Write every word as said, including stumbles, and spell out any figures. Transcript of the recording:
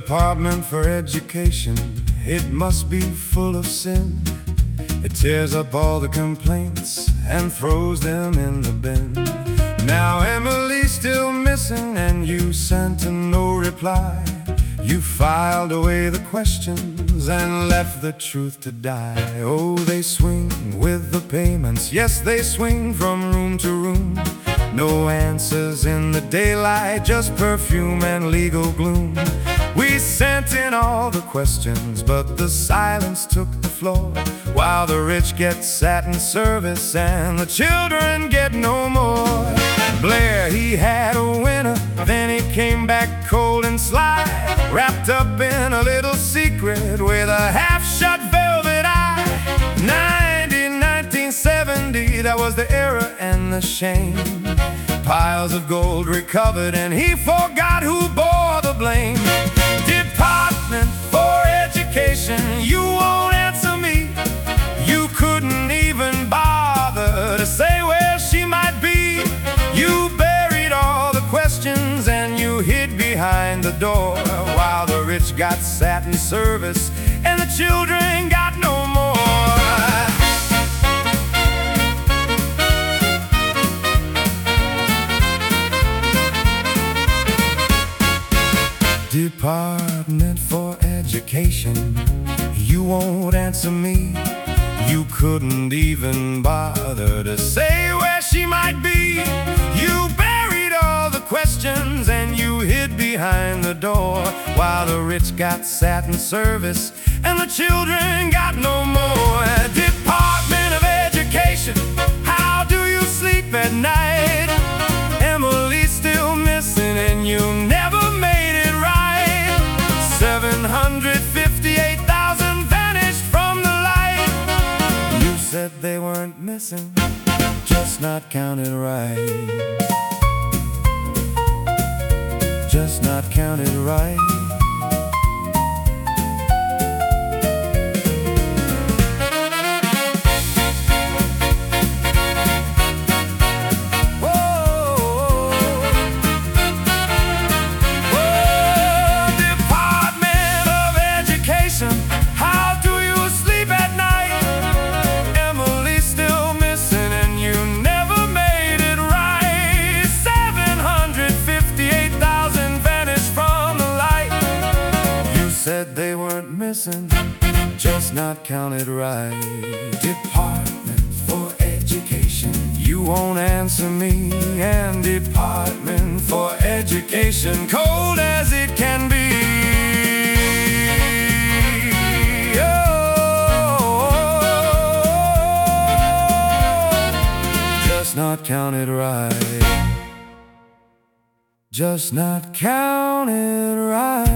Department for Education, it must be full of sin. It tears up all the complaints and throws them in the bin. Now Emily's still missing and you sent a no reply. You filed away the questions and left the truth to die. Oh, they swing with the payments, yes, they swing from room to room. No answers in the daylight, just perfume and legal gloom. We sent in all the questions, but the silence took the floor, while the rich get satin service and the children get no more. Blair, he had a winner, then he came back cold and sly, wrapped up in a little secret with a half-shut velvet eye. ninety, nineteen seventy, that was the era and the shame. Piles of gold recovered and he forgot who bore the blame. Department for Education, you won't answer me. You couldn't even bother to say where she might be. You buried all the questions and you hid behind the door, while the rich got satin service and the children got no more. Department for Education, you won't answer me. You couldn't even bother to say where she might be. You buried all the questions and you hid behind the door, while the rich got satin service and the children got no more. Department of Education, how do you sleep at night? Emily's still missing and you never made it right. seven hundred fifty-eight thousand vanished from the light. You said they weren't missing, just not counted right. Just not counted right. Said they weren't missing, just not counted right. Department for Education, you won't answer me. And Department for Education, cold as it can be. Oh, just not counted right. Just not counted right.